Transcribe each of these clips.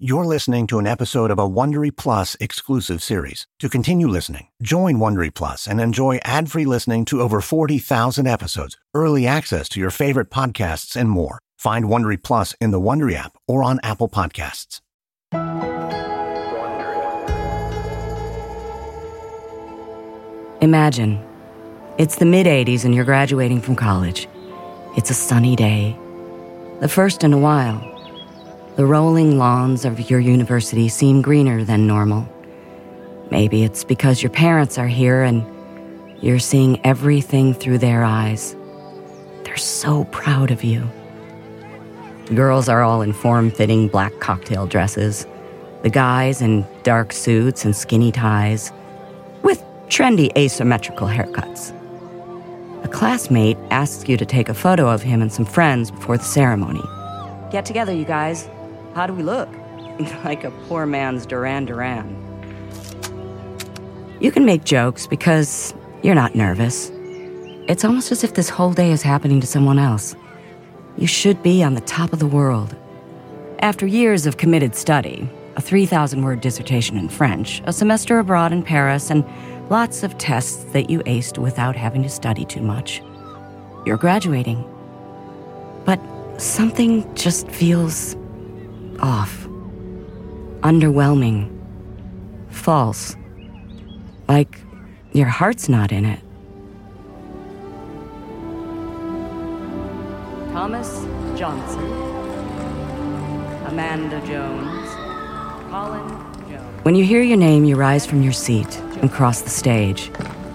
You're listening to an episode of a Wondery Plus exclusive series. To continue listening, join Wondery Plus and enjoy ad-free listening to over 40,000 episodes, early access to your favorite podcasts, and more. Find Wondery Plus in the Wondery app or on Apple Podcasts. Imagine. It's the mid-'80s and you're graduating from college. It's a sunny day. The first in a while. The rolling lawns of your university seem greener than normal. Maybe it's because your parents are here and you're seeing everything through their eyes. They're so proud of you. The girls are all in form-fitting black cocktail dresses. The guys in dark suits and skinny ties, with trendy asymmetrical haircuts. A classmate asks you to take a photo of him and some friends before the ceremony. Get together, you guys. How do we look? Like a poor man's Duran Duran. You can make jokes because you're not nervous. It's almost as if this whole day is happening to someone else. You should be on the top of the world. After years of committed study, a 3,000-word dissertation in French, a semester abroad in Paris, and lots of tests that you aced without having to study too much, you're graduating. But something just feels off, underwhelming, false, like your heart's not in it. Thomas Johnson, Amanda Jones, Colin Jones. When you hear your name, you rise from your seat and cross the stage.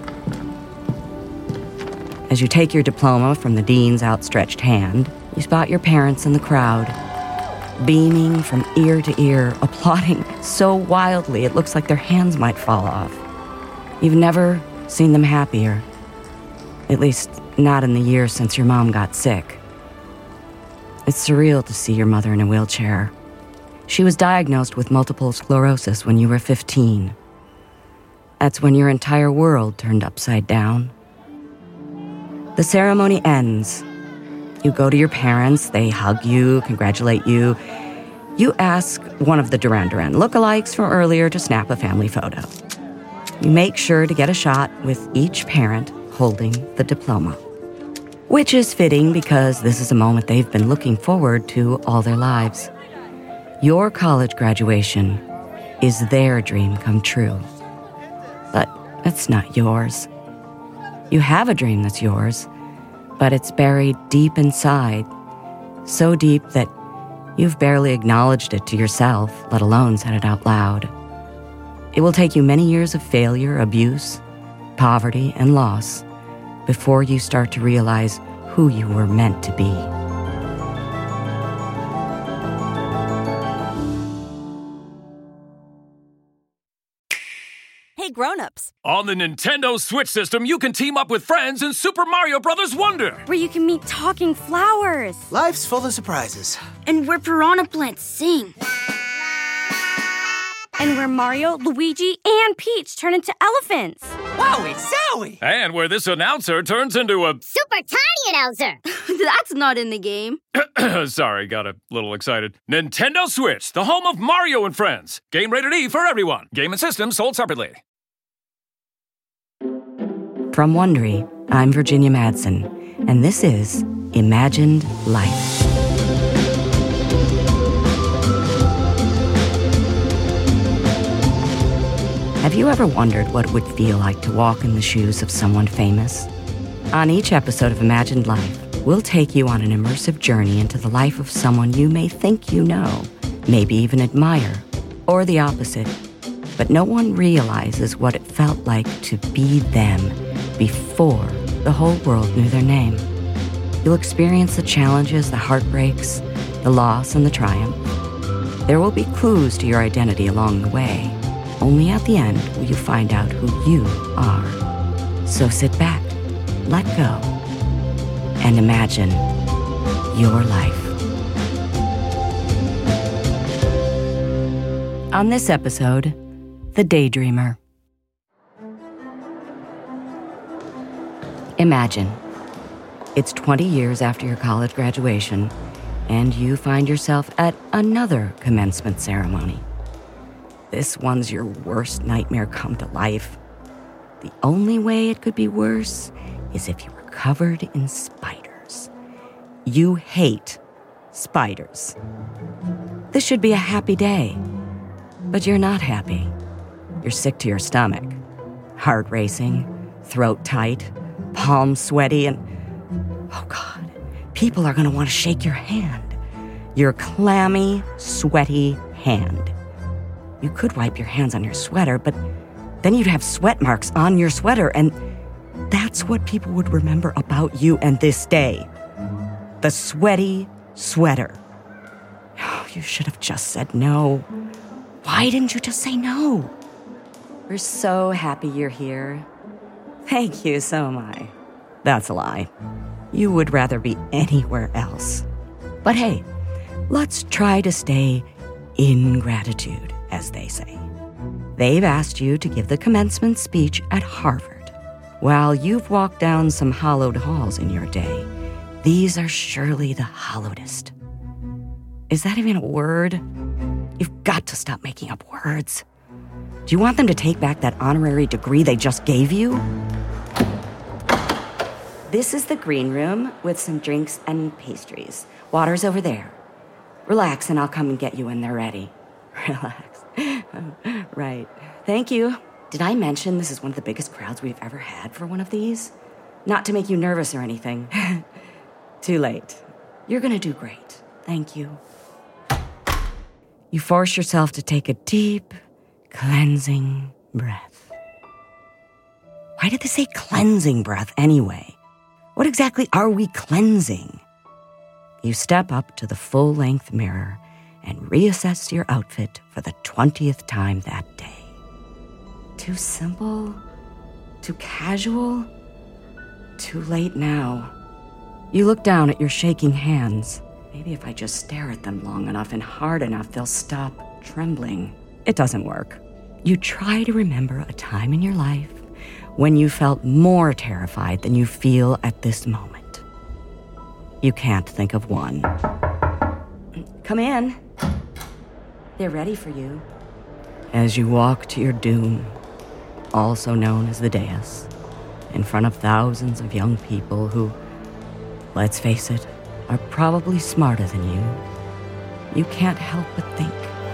As you take your diploma from the dean's outstretched hand, you spot your parents in the crowd, beaming from ear to ear, applauding so wildly it looks like their hands might fall off. You've never seen them happier, at least not in the year since your mom got sick. It's surreal to see your mother in a wheelchair. She was diagnosed with multiple sclerosis when you were 15. That's when your entire world turned upside down. The ceremony ends. You go to your parents, they hug you, congratulate you. You ask one of the Duran Duran lookalikes from earlier to snap a family photo. You make sure to get a shot with each parent holding the diploma, which is fitting because this is a moment they've been looking forward to all their lives. Your college graduation is their dream come true, but it's not yours. You have a dream that's yours, but it's buried deep inside, so deep that you've barely acknowledged it to yourself, let alone said it out loud. It will take you many years of failure, abuse, poverty, and loss before you start to realize who you were meant to be. Hey, grown-ups. On the Nintendo Switch system, you can team up with friends in Super Mario Bros. Wonder. Where you can meet talking flowers. Life's full of surprises. And where piranha plants sing. And where Mario, Luigi, and Peach turn into elephants. Wowie zowie! And where this announcer turns into a super tiny announcer. That's not in the game. Sorry, got a little excited. Nintendo Switch, the home of Mario and Friends. Game rated E for everyone. Game and system sold separately. From Wondery, I'm Virginia Madsen, and this is Imagined Life. Have you ever wondered what it would feel like to walk in the shoes of someone famous? On each episode of Imagined Life, we'll take you on an immersive journey into the life of someone you may think you know, maybe even admire, or the opposite. But no one realizes what it felt like to be them before the whole world knew their name. You'll experience the challenges, the heartbreaks, the loss, and the triumph. There will be clues to your identity along the way. Only at the end will you find out who you are. So sit back, let go, and imagine your life. On this episode, The Daydreamer. Imagine. It's 20 years after your college graduation. and you find yourself at another commencement ceremony. This one's your worst nightmare come to life. The only way it could be worse is if you were covered in spiders. You hate spiders. This should be a happy day, but you're not happy. You're sick to your stomach, heart racing, throat tight, palms sweaty, and oh God, people are gonna want to shake your hand. Your clammy, sweaty hand. You could wipe your hands on your sweater, but then you'd have sweat marks on your sweater, and that's what people would remember about you and this day. The sweaty sweater. Oh, you should have just said no. Why didn't you just say no? We're so happy you're here. Thank you, so am I. That's a lie. You would rather be anywhere else. But hey, let's try to stay in gratitude, as they say. They've asked you to give the commencement speech at Harvard. While you've walked down some hollowed halls in your day, these are surely the hollowedest. Is that even a word? You've got to stop making up words. Do you want them to take back that honorary degree they just gave you? This is the green room with some drinks and pastries. Water's over there. Relax and I'll come and get you when they're ready. Relax. Right. Thank you. Did I mention this is one of the biggest crowds we've ever had for one of these? Not to make you nervous or anything. Too late. You're gonna do great. Thank you. You force yourself to take a deep, cleansing breath. Why did they say cleansing breath anyway? What exactly are we cleansing? You step up to the full-length mirror and reassess your outfit for the 20th time that day. Too simple? Too casual? Too late now. You look down at your shaking hands. Maybe if I just stare at them long enough and hard enough, they'll stop trembling. It doesn't work. You try to remember a time in your life when you felt more terrified than you feel at this moment. You can't think of one. Come in. They're ready for you. As you walk to your doom, also known as the dais, in front of thousands of young people who, let's face it, are probably smarter than you can't help but think,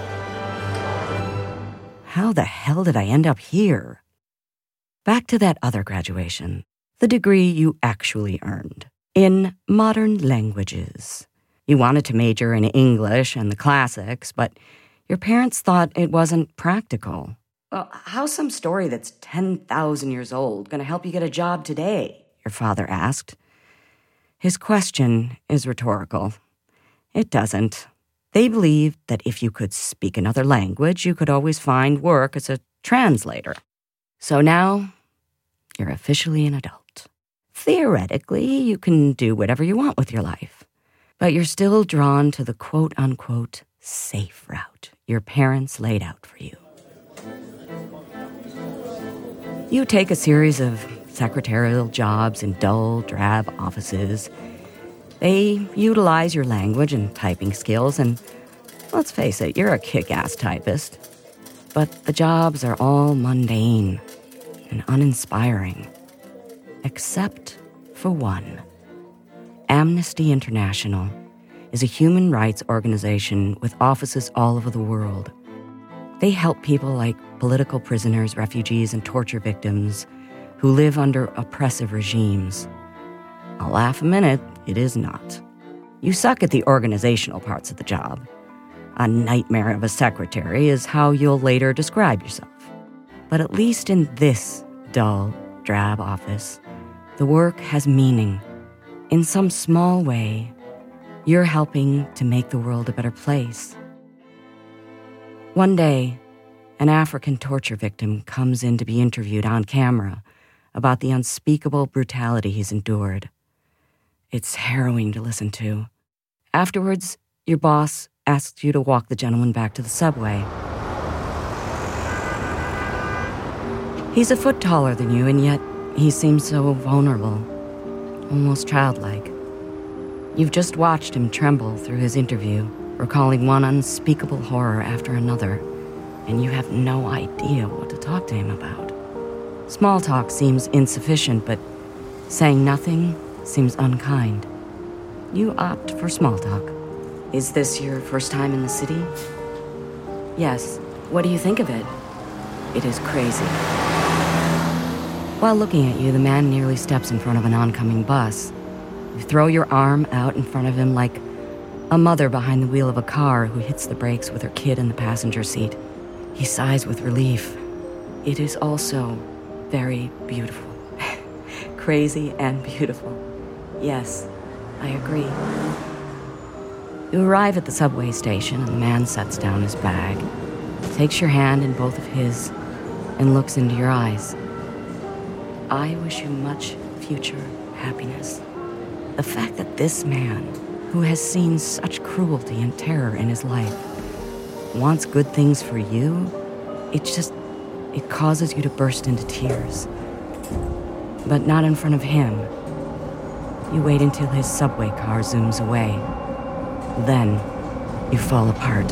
how the hell did I end up here? Back to that other graduation, the degree you actually earned, in modern languages. You wanted to major in English and the classics, but your parents thought it wasn't practical. Well, how's some story that's 10,000 years old going to help you get a job today? Your father asked. His question is rhetorical. It doesn't. They believed that if you could speak another language, you could always find work as a translator. So now, you're officially an adult. Theoretically, you can do whatever you want with your life. But you're still drawn to the quote-unquote safe route your parents laid out for you. You take a series of secretarial jobs in dull, drab offices. They utilize your language and typing skills, and let's face it, you're a kick-ass typist. But the jobs are all mundane and uninspiring, except for one. Amnesty International is a human rights organization with offices all over the world. They help people like political prisoners, refugees, and torture victims who live under oppressive regimes. I'll laugh a minute, it is not. You suck at the organizational parts of the job. A nightmare of a secretary is how you'll later describe yourself. But at least in this dull, drab office, the work has meaning. In some small way, you're helping to make the world a better place. One day, an African torture victim comes in to be interviewed on camera about the unspeakable brutality he's endured. It's harrowing to listen to. Afterwards, your boss asks you to walk the gentleman back to the subway. He's a foot taller than you, and yet he seems so vulnerable, almost childlike. You've just watched him tremble through his interview, recalling one unspeakable horror after another, and you have no idea what to talk to him about. Small talk seems insufficient, but saying nothing seems unkind. You opt for small talk. Is this your first time in the city? Yes. What do you think of it? It is crazy. While looking at you, the man nearly steps in front of an oncoming bus. You throw your arm out in front of him like a mother behind the wheel of a car who hits the brakes with her kid in the passenger seat. He sighs with relief. It is also very beautiful. Crazy and beautiful. Yes, I agree. You arrive at the subway station and the man sets down his bag, takes your hand in both of his, and looks into your eyes. I wish you much future happiness. The fact that this man, who has seen such cruelty and terror in his life, wants good things for you, it causes you to burst into tears. But not in front of him. You wait until his subway car zooms away. Then, you fall apart.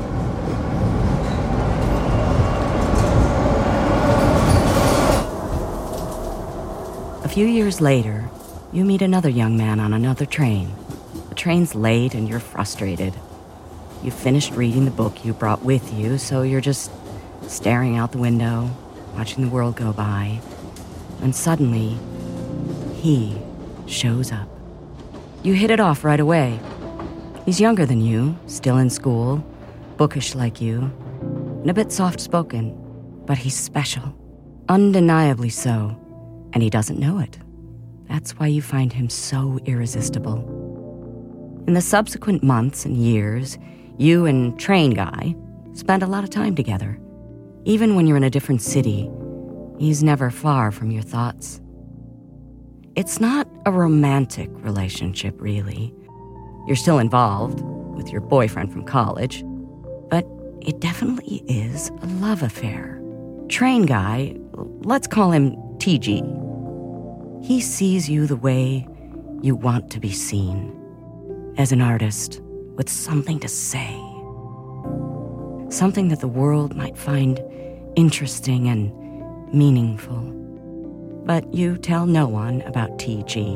A few years later, you meet another young man on another train. The train's late and you're frustrated. You've finished reading the book you brought with you, so you're just staring out the window, watching the world go by. And suddenly, he shows up. You hit it off right away. He's younger than you, still in school, bookish like you, and a bit soft-spoken, but he's special. Undeniably so, and he doesn't know it. That's why you find him so irresistible. In the subsequent months and years, you and Train Guy spend a lot of time together. Even when you're in a different city, he's never far from your thoughts. It's not a romantic relationship, really. You're still involved with your boyfriend from college, but it definitely is a love affair. Train Guy, let's call him TG. He sees you the way you want to be seen, as an artist with something to say. Something that the world might find interesting and meaningful. But you tell no one about TG.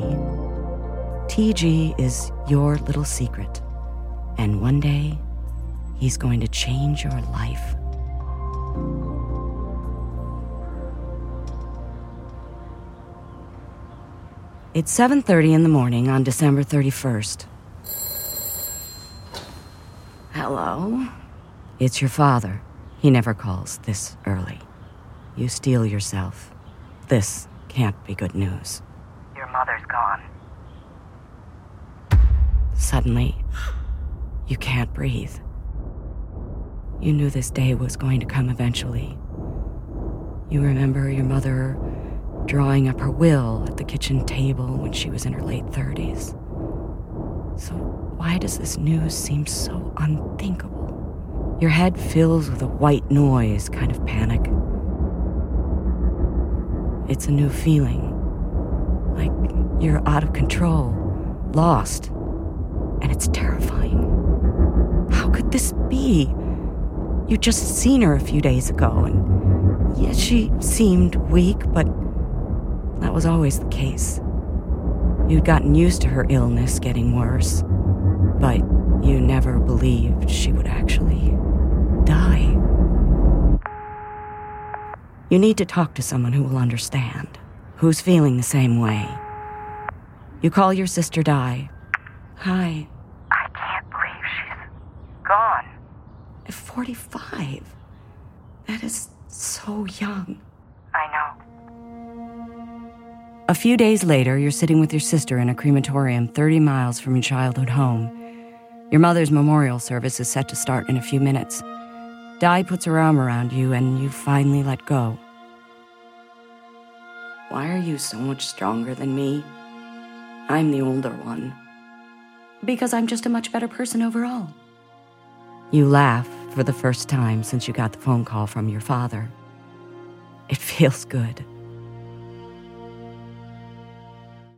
TG is your little secret, and one day, he's going to change your life. It's 7:30 in the morning on December 31st. Hello? It's your father. He never calls this early. You steel yourself. This can't be good news. Your mother's gone. Suddenly, you can't breathe. You knew this day was going to come eventually. You remember your mother drawing up her will at the kitchen table when she was in her late 30s. So why does this news seem so unthinkable? Your head fills with a white noise kind of panic. It's a new feeling, like you're out of control, lost, and it's terrifying. How could this be? You'd just seen her a few days ago, and yes, she seemed weak, but that was always the case. You'd gotten used to her illness getting worse, but you never believed she would actually die. You need to talk to someone who will understand, who's feeling the same way. You call your sister Di. Hi. I can't believe she's gone. At 45. That is so young. I know. A few days later, you're sitting with your sister in a crematorium 30 miles from your childhood home. Your mother's memorial service is set to start in a few minutes. Di puts her arm around you, and you finally let go. Why are you so much stronger than me? I'm the older one. Because I'm just a much better person overall. You laugh for the first time since you got the phone call from your father. It feels good.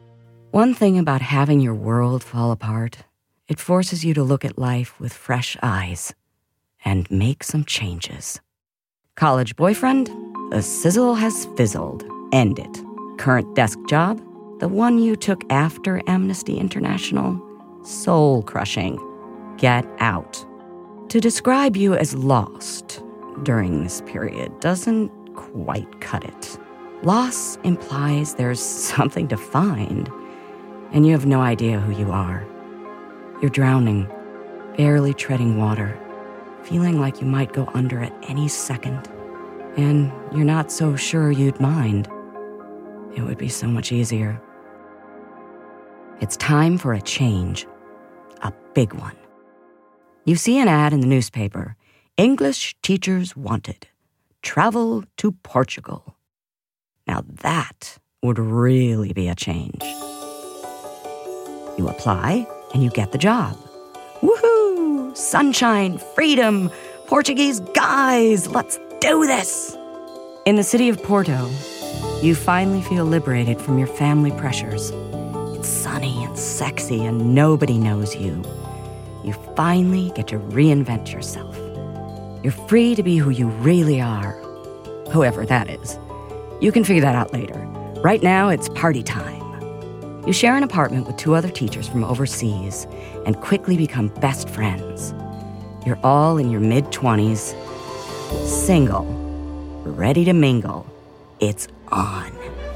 One thing about having your world fall apart, it forces you to look at life with fresh eyes and make some changes. College boyfriend? The sizzle has fizzled. End it. Current desk job? The one you took after Amnesty International? Soul-crushing. Get out. To describe you as lost during this period doesn't quite cut it. Loss implies there's something to find, and you have no idea who you are. You're drowning, barely treading water, feeling like you might go under at any second, and you're not so sure you'd mind. It would be so much easier. It's time for a change, a big one. You see an ad in the newspaper, English teachers wanted, travel to Portugal. Now that would really be a change. You apply and you get the job. Woohoo! Sunshine, freedom, Portuguese guys, let's do this! In the city of Porto, you finally feel liberated from your family pressures. It's sunny and sexy and nobody knows you. You finally get to reinvent yourself. You're free to be who you really are, whoever that is. You can figure that out later. Right now, it's party time. You share an apartment with 2 other teachers from overseas and quickly become best friends. You're all in your mid-20s, single, ready to mingle. It's on.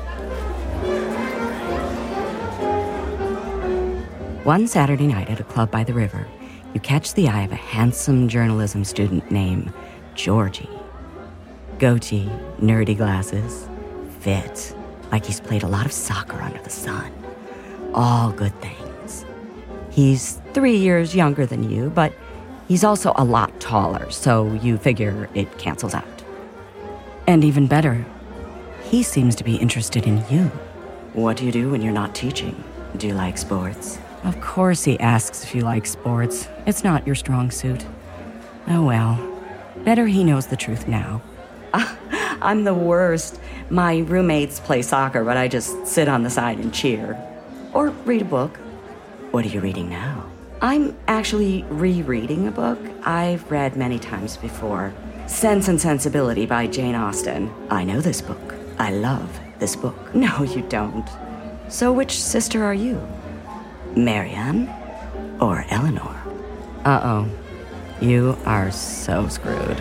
One Saturday night at a club by the river, you catch the eye of a handsome journalism student named Georgie. Goatee, nerdy glasses, fit, like he's played a lot of soccer under the sun. All good things. He's 3 years younger than you, but he's also a lot taller, so you figure it cancels out. And even better, he seems to be interested in you. What do you do when you're not teaching? Do you like sports? Of course he asks if you like sports. It's not your strong suit. Oh well, better he knows the truth now. I'm the worst. My roommates play soccer, but I just sit on the side and cheer. Or read a book. What are you reading now? I'm actually rereading a book I've read many times before. Sense and Sensibility by Jane Austen. I know this book. I love this book. No, you don't. So which sister are you? Marianne or Eleanor? Uh-oh. You are so screwed.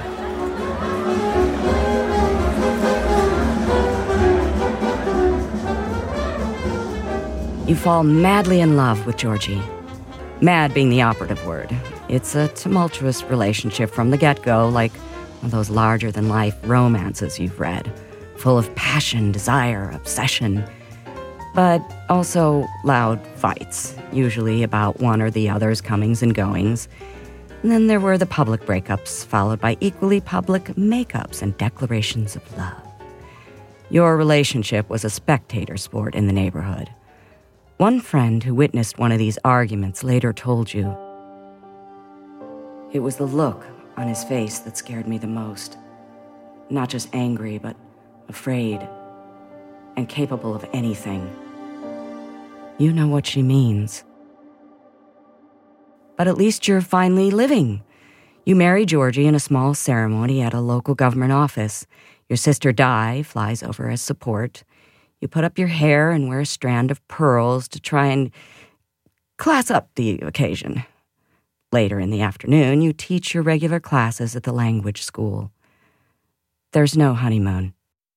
You fall madly in love with Georgie. Mad being the operative word. It's a tumultuous relationship from the get-go, like one of those larger-than-life romances you've read, full of passion, desire, obsession, but also loud fights, usually about one or the other's comings and goings. And then there were the public breakups, followed by equally public makeups and declarations of love. Your relationship was a spectator sport in the neighborhood. One friend who witnessed one of these arguments later told you, "It was the look on his face that scared me the most. Not just angry, but afraid and capable of anything." You know what she means. But at least you're finally living. You marry Georgie in a small ceremony at a local government office. Your sister Di flies over as support. You put up your hair and wear a strand of pearls to try and class up the occasion. Later in the afternoon, you teach your regular classes at the language school. There's no honeymoon.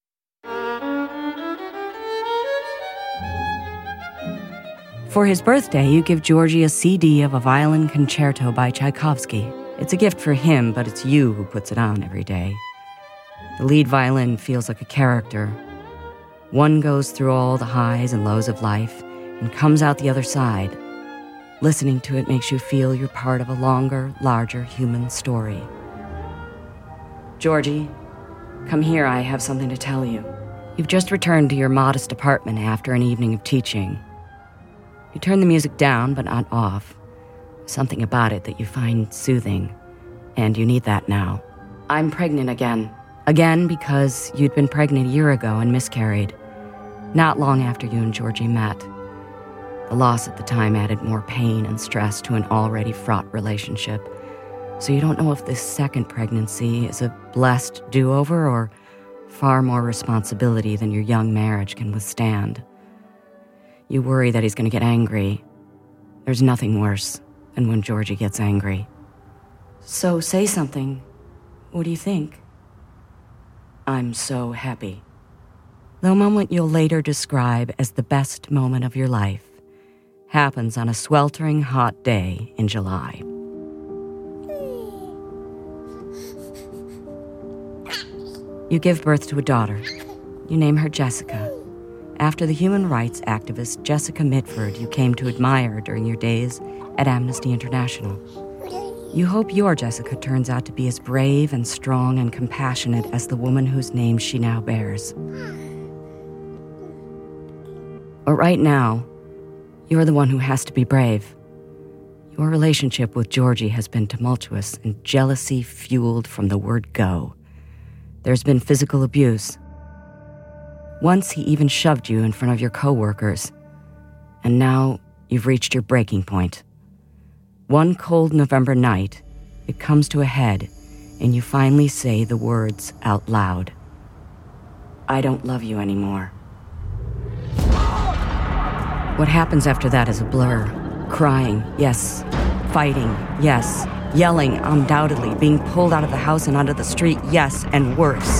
For his birthday, you give Georgie a CD of a violin concerto by Tchaikovsky. It's a gift for him, but it's you who puts it on every day. The lead violin feels like a character. One goes through all the highs and lows of life and comes out the other side. Listening to it makes you feel you're part of a longer, larger human story. Georgie, come here, I have something to tell you. You've just returned to your modest apartment after an evening of teaching. You turn the music down, but not off. Something about it that you find soothing, and you need that now. I'm pregnant again. Again because you'd been pregnant a year ago and miscarried. Not long after you and Georgie met. The loss at the time added more pain and stress to an already fraught relationship. So you don't know if this second pregnancy is a blessed do-over or far more responsibility than your young marriage can withstand. You worry that he's going to get angry. There's nothing worse than when Georgie gets angry. So say something. What do you think? I'm so happy. The moment you'll later describe as the best moment of your life happens on a sweltering hot day in July. You give birth to a daughter. You name her Jessica, after the human rights activist Jessica Mitford you came to admire during your days at Amnesty International. You hope your Jessica turns out to be as brave and strong and compassionate as the woman whose name she now bears. But right now, you're the one who has to be brave. Your relationship with Georgie has been tumultuous and jealousy fueled from the word go. There's been physical abuse. Once he even shoved you in front of your coworkers. And now you've reached your breaking point. One cold November night, it comes to a head, and you finally say the words out loud. I don't love you anymore. What happens after that is a blur. Crying, yes. Fighting, yes. Yelling, undoubtedly. Being pulled out of the house and onto the street, yes, and worse.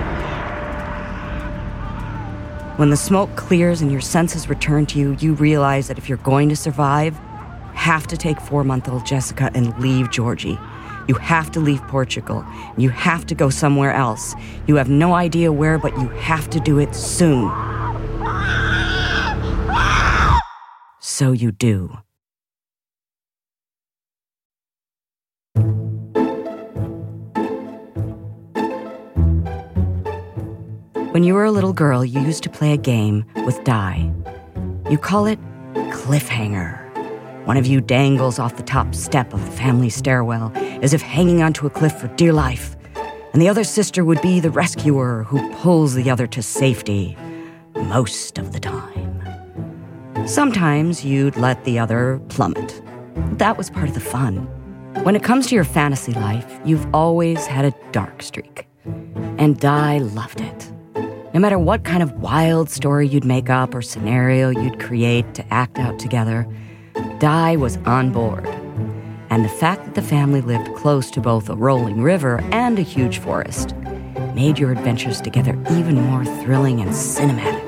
When the smoke clears and your senses return to you, you realize that if you're going to survive, you have to take 4-month-old Jessica and leave Georgie. You have to leave Portugal. You have to go somewhere else. You have no idea where, but you have to do it soon. So you do. When you were a little girl, you used to play a game with Di. You call it cliffhanger. One of you dangles off the top step of the family stairwell as if hanging onto a cliff for dear life, and the other sister would be the rescuer who pulls the other to safety most of the time. Sometimes you'd let the other plummet. That was part of the fun. When it comes to your fantasy life, you've always had a dark streak. And Di loved it. No matter what kind of wild story you'd make up or scenario you'd create to act out together, Di was on board. And the fact that the family lived close to both a rolling river and a huge forest made your adventures together even more thrilling and cinematic.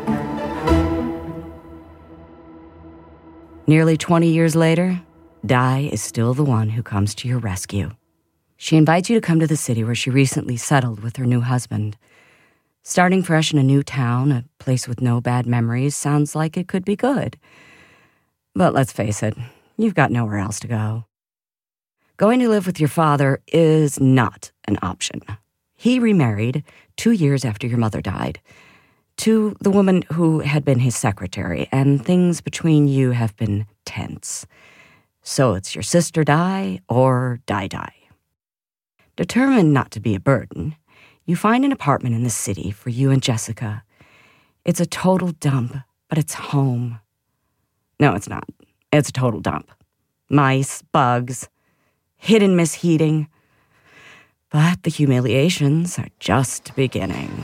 Nearly 20 years later, Di is still the one who comes to your rescue. She invites you to come to the city where she recently settled with her new husband. Starting fresh in a new town, a place with no bad memories, sounds like it could be good. But let's face it, you've got nowhere else to go. Going to live with your father is not an option. He remarried 2 years after your mother died to the woman who had been his secretary, and things between you have been tense. So it's your sister Di or Di. Determined not to be a burden, you find an apartment in the city for you and Jessica. It's a total dump, but it's home. No, it's not. It's a total dump. Mice, bugs, hidden misheating. But the humiliations are just beginning.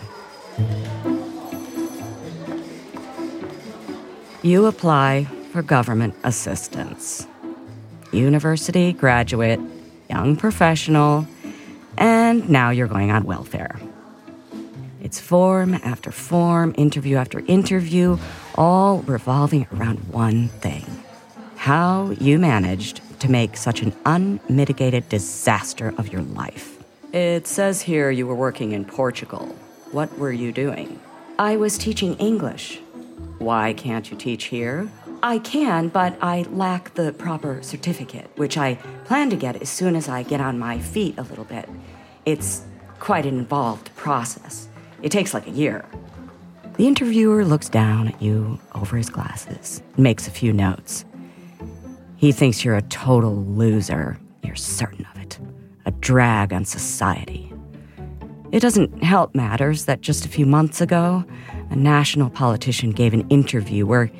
You apply for government assistance. University graduate, young professional, and now you're going on welfare. It's form after form, interview after interview, all revolving around one thing. How you managed to make such an unmitigated disaster of your life. It says here you were working in Portugal. What were you doing? I was teaching English. Why can't you teach here? I can, but I lack the proper certificate, which I plan to get as soon as I get on my feet a little bit. It's quite an involved process. It takes like a year. The interviewer looks down at you over his glasses and makes a few notes. He thinks you're a total loser. You're certain of it. A drag on society. It doesn't help matters that just a few months ago, a national politician gave an interview where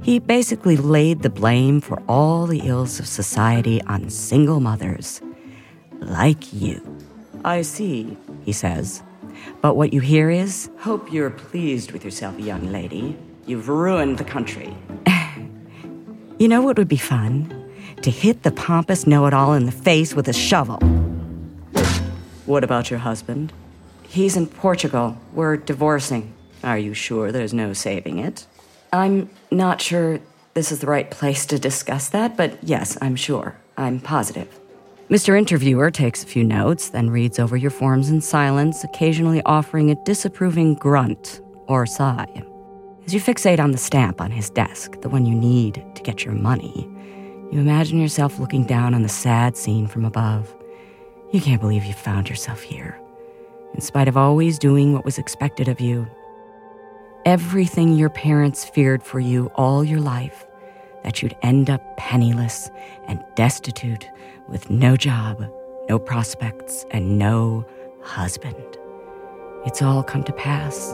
He basically laid the blame for all the ills of society on single mothers. Like you. I see, he says. But what you hear is, hope you're pleased with yourself, young lady. You've ruined the country. You know what would be fun? To hit the pompous know-it-all in the face with a shovel. What about your husband? He's in Portugal. We're divorcing. Are you sure there's no saving it? I'm not sure this is the right place to discuss that, but yes, I'm sure. I'm positive. Mr. Interviewer takes a few notes, then reads over your forms in silence, occasionally offering a disapproving grunt or sigh. As you fixate on the stamp on his desk, the one you need to get your money, you imagine yourself looking down on the sad scene from above. You can't believe you found yourself here, in spite of always doing what was expected of you. Everything your parents feared for you all your life, that you'd end up penniless and destitute with no job, no prospects, and no husband. It's all come to pass.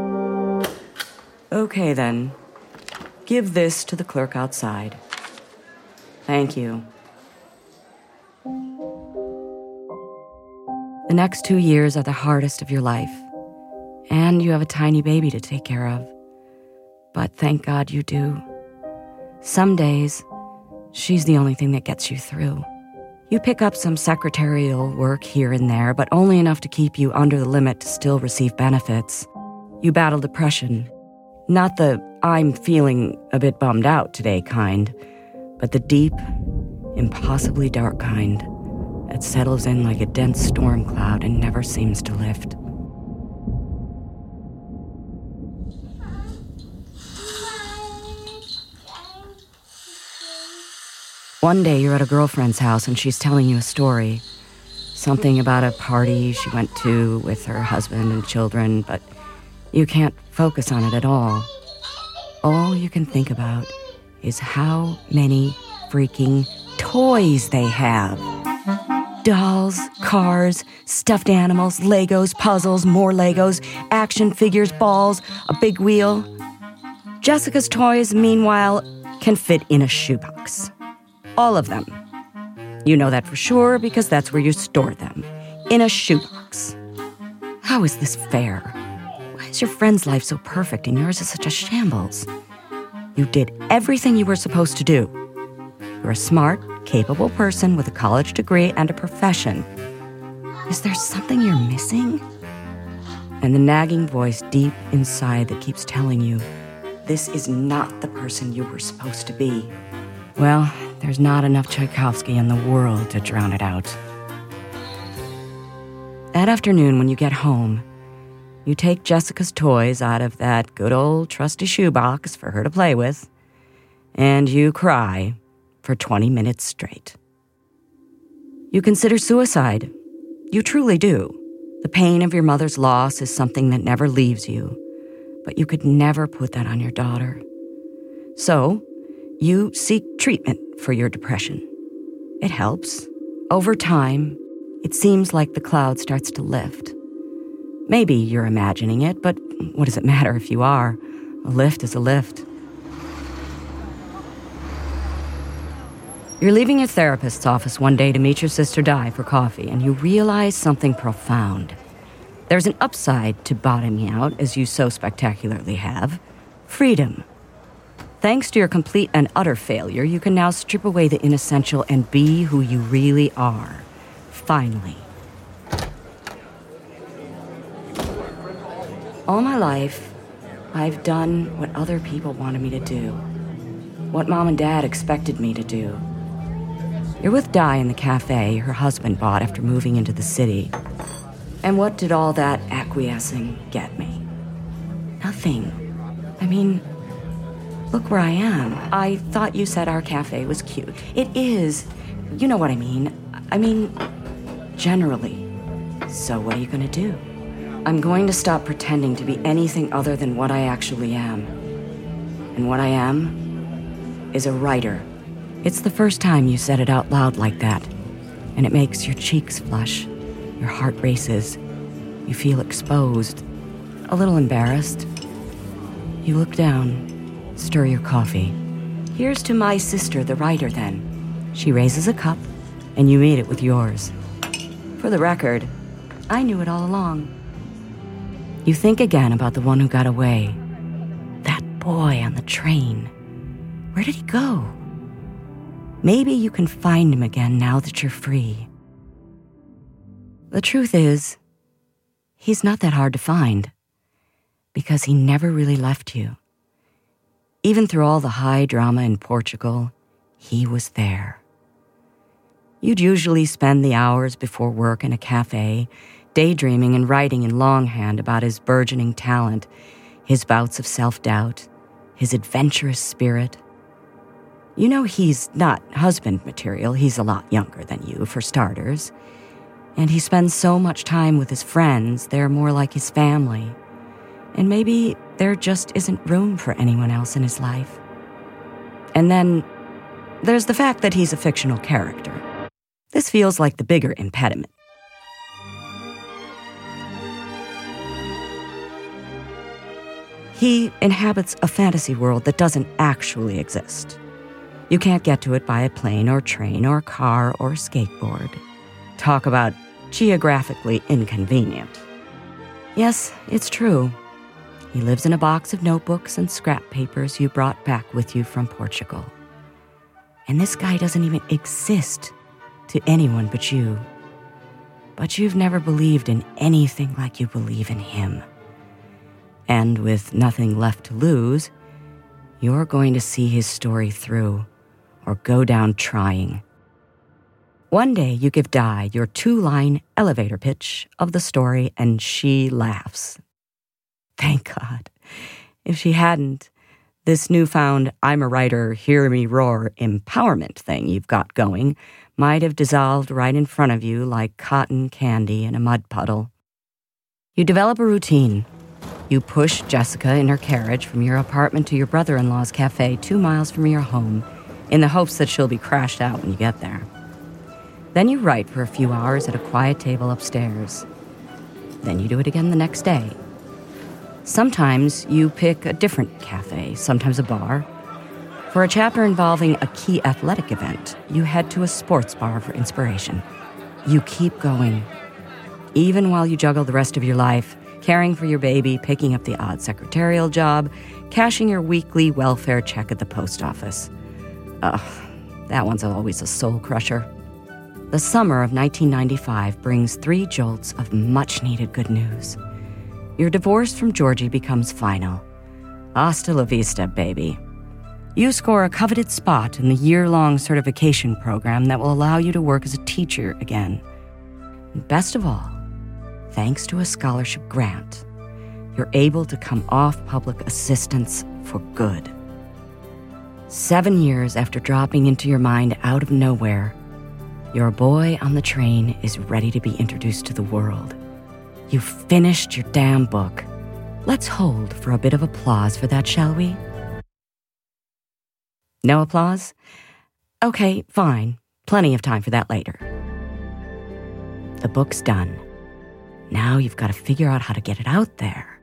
Okay, then. Give this to the clerk outside. Thank you. The next 2 years are the hardest of your life, and you have a tiny baby to take care of. But thank God you do. Some days, she's the only thing that gets you through. You pick up some secretarial work here and there, but only enough to keep you under the limit to still receive benefits. You battle depression. Not the I'm feeling a bit bummed out today kind, but the deep, impossibly dark kind that settles in like a dense storm cloud and never seems to lift. One day you're at a girlfriend's house and she's telling you a story. Something about a party she went to with her husband and children, but you can't focus on it at all. All you can think about is how many freaking toys they have. Dolls, cars, stuffed animals, Legos, puzzles, more Legos, action figures, balls, a big wheel. Jessica's toys, meanwhile, can fit in a shoebox. All of them. You know that for sure because that's where you store them. In a shoebox. How is this fair? Why is your friend's life so perfect and yours is such a shambles? You did everything you were supposed to do. You're a smart, capable person with a college degree and a profession. Is there something you're missing? And the nagging voice deep inside that keeps telling you, this is not the person you were supposed to be. Well, there's not enough Tchaikovsky in the world to drown it out. That afternoon, when you get home, you take Jessica's toys out of that good old trusty shoebox for her to play with, and you cry for 20 minutes straight. You consider suicide. You truly do. The pain of your mother's loss is something that never leaves you, but you could never put that on your daughter. So, you seek treatment for your depression. It helps. Over time, it seems like the cloud starts to lift. Maybe you're imagining it, but what does it matter if you are? A lift is a lift. You're leaving your therapist's office one day to meet your sister Di for coffee, and you realize something profound. There's an upside to bottoming out, as you so spectacularly have. Freedom. Thanks to your complete and utter failure, you can now strip away the inessential and be who you really are. Finally. All my life, I've done what other people wanted me to do. What Mom and Dad expected me to do. You're with Di in the cafe her husband bought after moving into the city. And what did all that acquiescing get me? Nothing. I mean, look where I am. I thought you said our cafe was cute. It is. You know what I mean. I mean, generally. So what are you gonna do? I'm going to stop pretending to be anything other than what I actually am. And what I am is a writer. It's the first time you said it out loud like that, and it makes your cheeks flush, your heart races, you feel exposed, a little embarrassed. You look down, stir your coffee. Here's to my sister, the writer, then. She raises a cup, and you meet it with yours. For the record, I knew it all along. You think again about the one who got away. That boy on the train. Where did he go? Maybe you can find him again now that you're free. The truth is, he's not that hard to find, because he never really left you. Even through all the high drama in Portugal, he was there. You'd usually spend the hours before work in a cafe, daydreaming and writing in longhand about his burgeoning talent, his bouts of self-doubt, his adventurous spirit. You know he's not husband material. He's a lot younger than you, for starters. And he spends so much time with his friends, they're more like his family. And maybe there just isn't room for anyone else in his life. And then there's the fact that he's a fictional character. This feels like the bigger impediment. He inhabits a fantasy world that doesn't actually exist. You can't get to it by a plane or train or car or skateboard. Talk about geographically inconvenient. Yes, it's true. He lives in a box of notebooks and scrap papers you brought back with you from Portugal. And this guy doesn't even exist to anyone but you. But you've never believed in anything like you believe in him. And with nothing left to lose, you're going to see his story through, or go down trying. One day you give Di your 2-line elevator pitch of the story, and she laughs. Thank God. If she hadn't, this newfound I'm a writer, hear me roar empowerment thing you've got going might have dissolved right in front of you like cotton candy in a mud puddle. You develop a routine. You push Jessica in her carriage from your apartment to your brother-in-law's cafe 2 miles from your home in the hopes that she'll be crashed out when you get there. Then you write for a few hours at a quiet table upstairs. Then you do it again the next day. Sometimes you pick a different cafe, sometimes a bar. For a chapter involving a key athletic event, you head to a sports bar for inspiration. You keep going. Even while you juggle the rest of your life, caring for your baby, picking up the odd secretarial job, cashing your weekly welfare check at the post office. That one's always a soul crusher. The summer of 1995 brings 3 jolts of much-needed good news. Your divorce from Georgie becomes final. Hasta la vista, baby. You score a coveted spot in the year-long certification program that will allow you to work as a teacher again. And best of all, thanks to a scholarship grant, you're able to come off public assistance for good. 7 years after dropping into your mind out of nowhere, your boy on the train is ready to be introduced to the world. You finished your damn book. Let's hold for a bit of applause for that, shall we? No applause? Okay, fine. Plenty of time for that later. The book's done. Now you've got to figure out how to get it out there.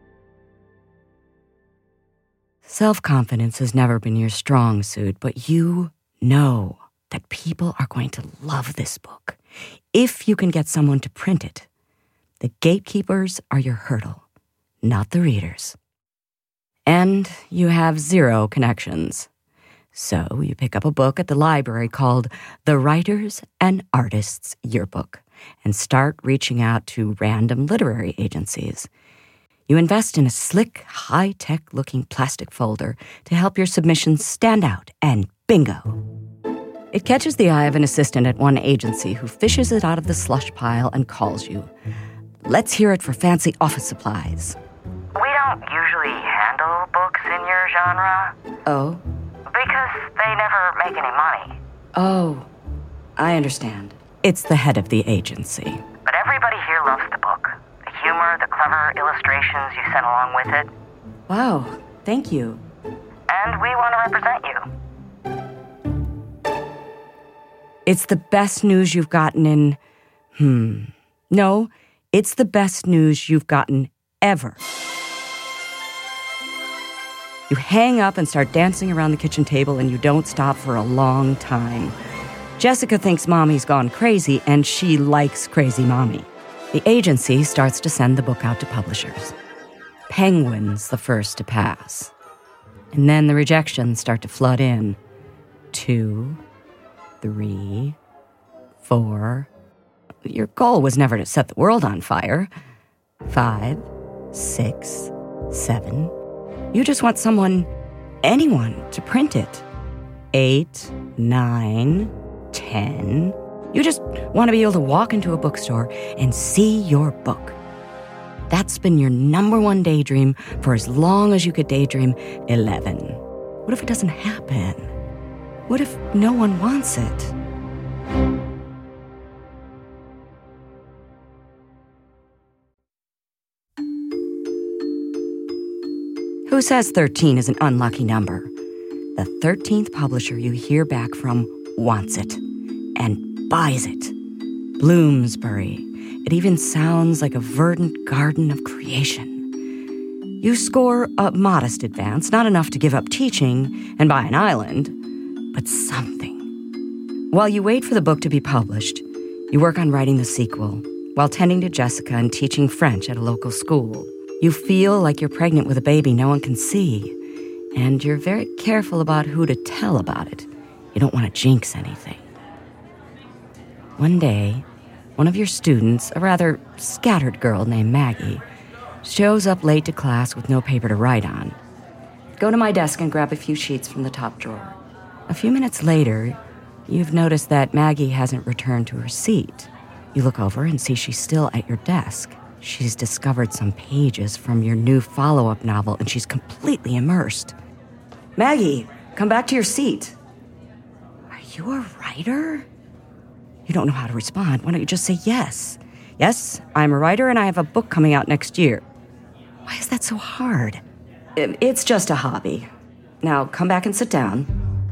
Self-confidence has never been your strong suit, but you know that people are going to love this book if you can get someone to print it. The gatekeepers are your hurdle, not the readers. And you have 0 connections. So you pick up a book at the library called The Writers and Artists Yearbook and start reaching out to random literary agencies. You invest in a slick, high-tech-looking plastic folder to help your submissions stand out, and bingo! It catches the eye of an assistant at one agency who fishes it out of the slush pile and calls you. Let's hear it for fancy office supplies. We don't usually handle books in your genre. Oh? Because they never make any money. Oh, I understand. It's the head of the agency. But everybody here loves the book. The humor, the clever illustrations you sent along with it. Wow, thank you. And we want to represent you. It's the best news you've gotten in... No, it's the best news you've gotten ever. You hang up and start dancing around the kitchen table, and you don't stop for a long time. Jessica thinks Mommy's gone crazy, and she likes crazy Mommy. The agency starts to send the book out to publishers. Penguin's the first to pass. And then the rejections start to flood in. 2, 3, 4. Your goal was never to set the world on fire. 5, 6, 7. You just want anyone, to print it. 8, 9, 10. You just want to be able to walk into a bookstore and see your book. That's been your number one daydream for as long as you could daydream 11. What if it doesn't happen? What if no one wants it? Who says 13 is an unlucky number? The 13th publisher you hear back from wants it and buys it. Bloomsbury. It even sounds like a verdant garden of creation. You score a modest advance, not enough to give up teaching and buy an island, but something. While you wait for the book to be published, you work on writing the sequel while tending to Jessica and teaching French at a local school. You feel like you're pregnant with a baby no one can see, and you're very careful about who to tell about it. You don't want to jinx anything. One day, one of your students, a rather scattered girl named Maggie, shows up late to class with no paper to write on. Go to my desk and grab a few sheets from the top drawer. A few minutes later, you've noticed that Maggie hasn't returned to her seat. You look over and see she's still at your desk. She's discovered some pages from your new follow-up novel, and she's completely immersed. Maggie, come back to your seat. Are you a writer? You don't know how to respond. Why don't you just say yes? Yes, I'm a writer, and I have a book coming out next year. Why is that so hard? It's just a hobby. Now, come back and sit down.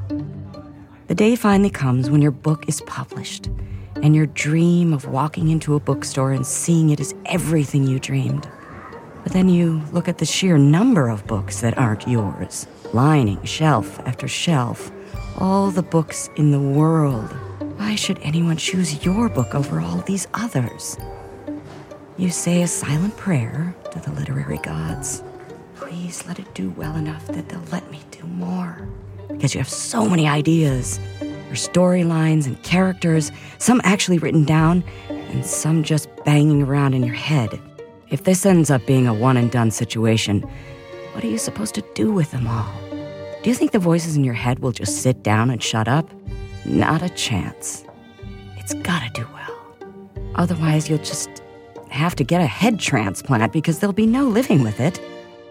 The day finally comes when your book is published, and your dream of walking into a bookstore and seeing it is everything you dreamed. But then you look at the sheer number of books that aren't yours, lining shelf after shelf, all the books in the world. Why should anyone choose your book over all these others? You say a silent prayer to the literary gods. Please let it do well enough that they'll let me do more. Because you have so many ideas. Or storylines and characters, some actually written down, and some just banging around in your head. If this ends up being a one-and-done situation, what are you supposed to do with them all? Do you think the voices in your head will just sit down and shut up? Not a chance. It's gotta do well. Otherwise, you'll just have to get a head transplant because there'll be no living with it.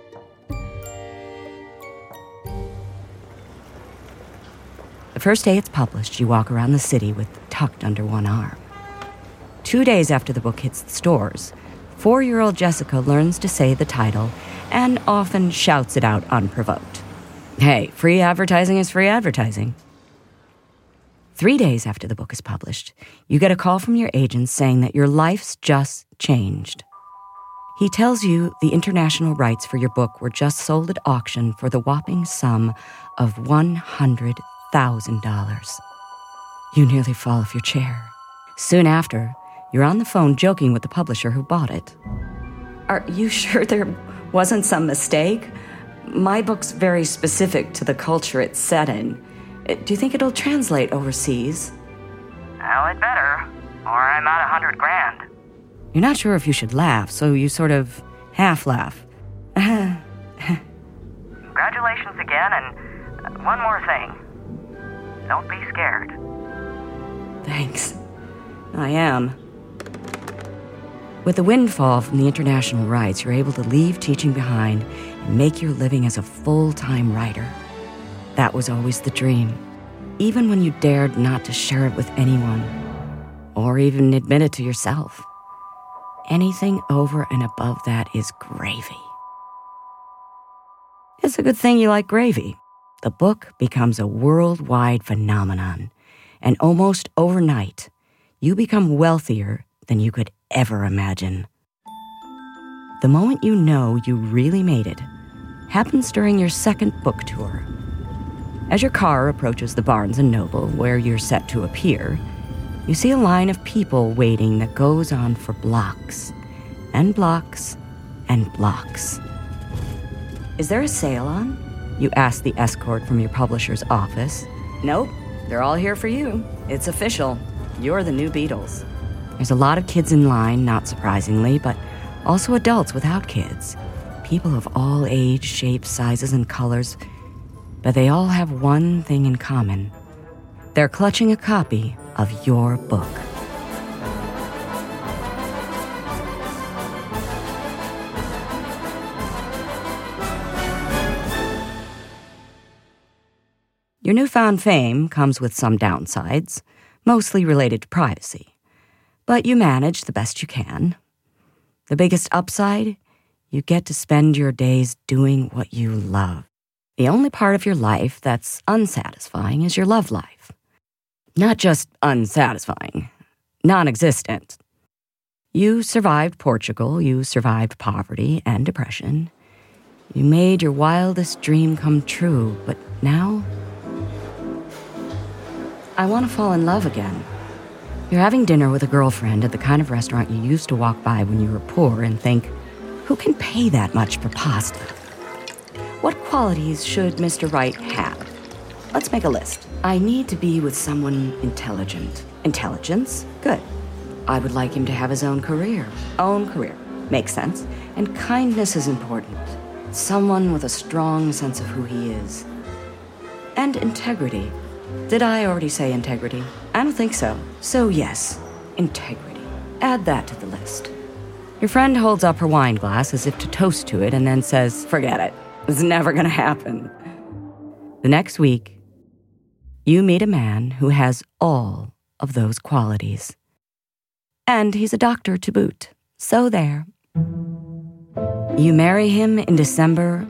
The first day it's published, you walk around the city with tucked under one arm. 2 days after the book hits the stores, 4-year-old Jessica learns to say the title and often shouts it out unprovoked. Hey, free advertising is free advertising. 3 days after the book is published, you get a call from your agent saying that your life's just changed. He tells you the international rights for your book were just sold at auction for the whopping sum of $100,000. You nearly fall off your chair. Soon after, you're on the phone joking with the publisher who bought it. Are you sure there wasn't some mistake? My book's very specific to the culture it's set in. Do you think it'll translate overseas? Well, it better, or I'm out $100,000. You're not sure if you should laugh, so you sort of half laugh. Congratulations again, and one more thing. Don't be scared. Thanks. I am. With the windfall from the international rights, you're able to leave teaching behind and make your living as a full-time writer. That was always the dream, even when you dared not to share it with anyone, or even admit it to yourself. Anything over and above that is gravy. It's a good thing you like gravy. The book becomes a worldwide phenomenon, and almost overnight, you become wealthier than you could ever imagine. The moment you know you really made it, happens during your second book tour. As your car approaches the Barnes & Noble, where you're set to appear, you see a line of people waiting that goes on for blocks and blocks and blocks. Is there a sale on? You ask the escort from your publisher's office. Nope, they're all here for you. It's official. You're the new Beatles. There's a lot of kids in line, not surprisingly, but also adults without kids. People of all age, shapes, sizes, and colors, but they all have one thing in common. They're clutching a copy of your book. Your newfound fame comes with some downsides, mostly related to privacy. But you manage the best you can. The biggest upside? You get to spend your days doing what you love. The only part of your life that's unsatisfying is your love life. Not just unsatisfying, non-existent. You survived Portugal, you survived poverty and depression. You made your wildest dream come true, but now I want to fall in love again. You're having dinner with a girlfriend at the kind of restaurant you used to walk by when you were poor and think, who can pay that much for pasta? What qualities should Mr. Right have? Let's make a list. I need to be with someone intelligent. Intelligence? Good. I would like him to have his own career. Own career. Makes sense. And kindness is important. Someone with a strong sense of who he is. And integrity. Did I already say integrity? I don't think so. So yes, integrity. Add that to the list. Your friend holds up her wine glass as if to toast to it and then says, forget it. It's never gonna happen. The next week, you meet a man who has all of those qualities. And he's a doctor to boot. So there. You marry him in December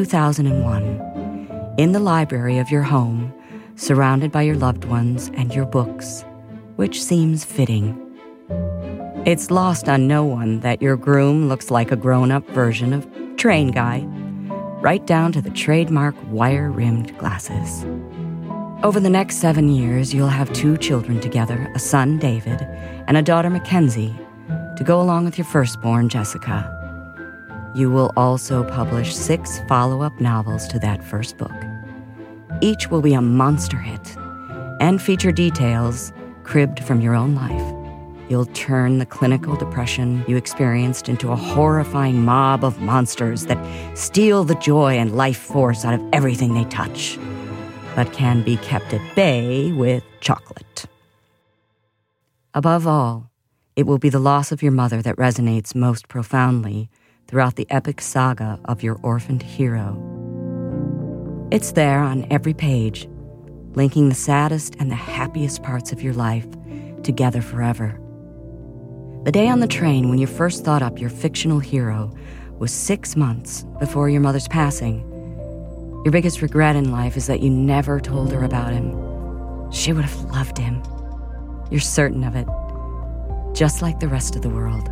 2001, in the library of your home, surrounded by your loved ones and your books, which seems fitting. It's lost on no one that your groom looks like a grown-up version of Train Guy, right down to the trademark wire-rimmed glasses. Over the next 7 years, you'll have 2 children together, a son, David, and a daughter, Mackenzie, to go along with your firstborn, Jessica. You will also publish 6 follow-up novels to that first book. Each will be a monster hit and feature details cribbed from your own life. You'll turn the clinical depression you experienced into a horrifying mob of monsters that steal the joy and life force out of everything they touch, but can be kept at bay with chocolate. Above all, it will be the loss of your mother that resonates most profoundly throughout the epic saga of your orphaned hero. It's there on every page, linking the saddest and the happiest parts of your life together forever. The day on the train when you first thought up your fictional hero was 6 months before your mother's passing. Your biggest regret in life is that you never told her about him. She would have loved him. You're certain of it, just like the rest of the world.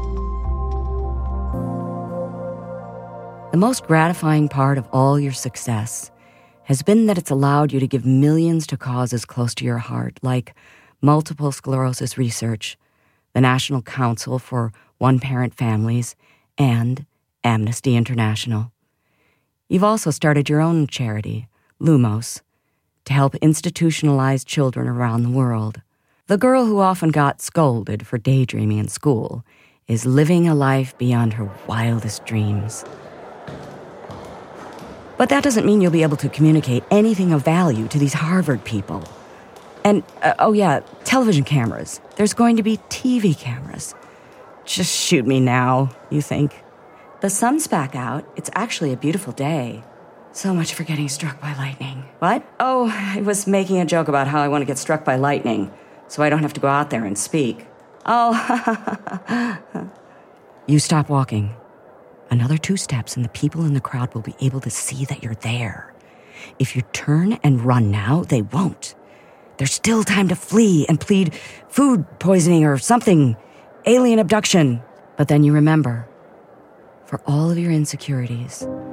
The most gratifying part of all your success has been that it's allowed you to give millions to causes close to your heart, like multiple sclerosis research, the National Council for One-Parent Families, and Amnesty International. You've also started your own charity, Lumos, to help institutionalized children around the world. The girl who often got scolded for daydreaming in school is living a life beyond her wildest dreams. But that doesn't mean you'll be able to communicate anything of value to these Harvard people. And, television cameras. There's going to be TV cameras. Just shoot me now, you think. The sun's back out. It's actually a beautiful day. So much for getting struck by lightning. What? Oh, I was making a joke about how I want to get struck by lightning, so I don't have to go out there and speak. Oh, You stop walking. Another 2 steps and the people in the crowd will be able to see that you're there. If you turn and run now, they won't. There's still time to flee and plead food poisoning or something, alien abduction. But then you remember, for all of your insecurities,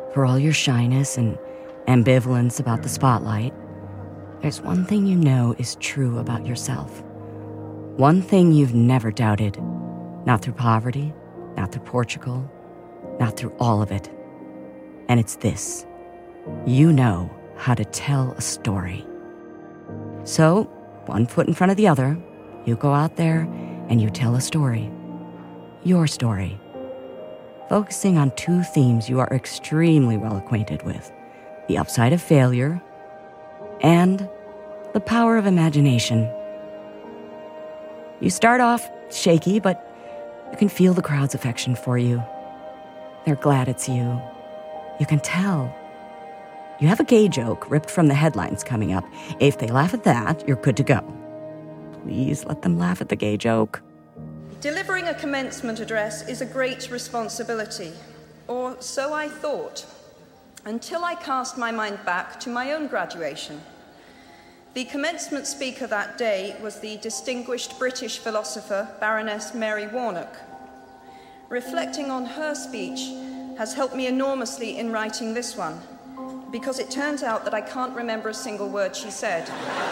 For all your shyness and ambivalence about the spotlight, there's one thing you know is true about yourself. One thing you've never doubted. Not through poverty, not through Portugal, not through all of it. And it's this. You know how to tell a story. So, one foot in front of the other, you go out there and you tell a story. Your story. Focusing on two themes you are extremely well acquainted with: the upside of failure and the power of imagination. You start off shaky, but you can feel the crowd's affection for you. They're glad it's you. You can tell. You have a gay joke ripped from the headlines coming up. If they laugh at that, you're good to go. Please let them laugh at the gay joke. Delivering a commencement address is a great responsibility, or so I thought, until I cast my mind back to my own graduation. The commencement speaker that day was the distinguished British philosopher Baroness Mary Warnock. Reflecting on her speech has helped me enormously in writing this one, because it turns out that I can't remember a single word she said.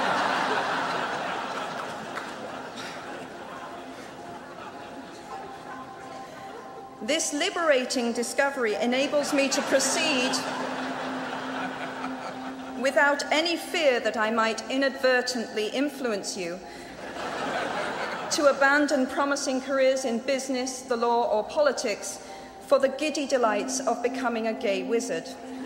This liberating discovery enables me to proceed without any fear that I might inadvertently influence you to abandon promising careers in business, the law, or politics for the giddy delights of becoming a gay wizard.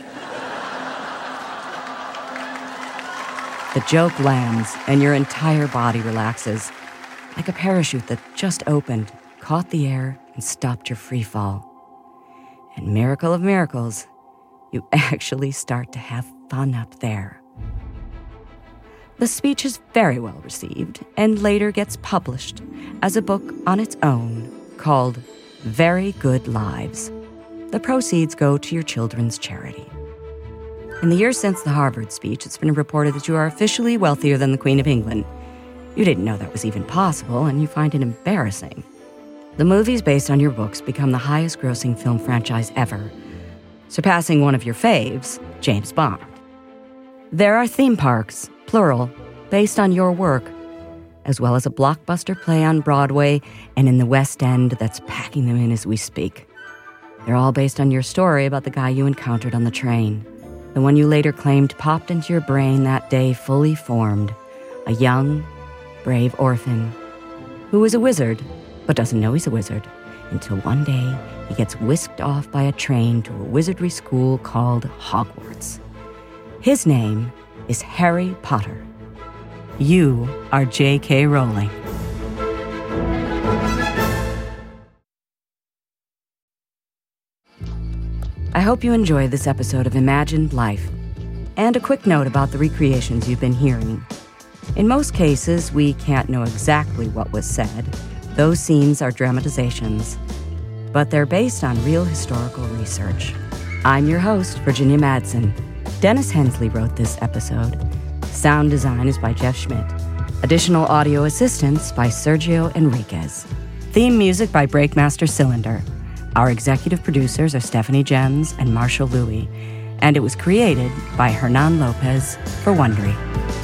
The joke lands, and your entire body relaxes, like a parachute that just opened, caught the air, and stopped your free fall. And miracle of miracles, you actually start to have fun up there. The speech is very well received and later gets published as a book on its own called Very Good Lives. The proceeds go to your children's charity. In the years since the Harvard speech, it's been reported that you are officially wealthier than the Queen of England. You didn't know that was even possible, and you find it embarrassing. The movies based on your books become the highest-grossing film franchise ever, surpassing one of your faves, James Bond. There are theme parks, plural, based on your work, as well as a blockbuster play on Broadway and in the West End that's packing them in as we speak. They're all based on your story about the guy you encountered on the train, the one you later claimed popped into your brain that day fully formed, a young, brave orphan who is a wizard but doesn't know he's a wizard until one day he gets whisked off by a train to a wizardry school called Hogwarts. His name is Harry Potter. You are J.K. Rowling. I hope you enjoy this episode of Imagined Life. And a quick note about the recreations you've been hearing. In most cases, we can't know exactly what was said. Those scenes are dramatizations, but they're based on real historical research. I'm your host, Virginia Madsen. Dennis Hensley wrote this episode. Sound design is by Jeff Schmidt. Additional audio assistance by Sergio Enriquez. Theme music by Breakmaster Cylinder. Our executive producers are Stephanie Jens and Marshall Louie, and it was created by Hernan Lopez for Wondery.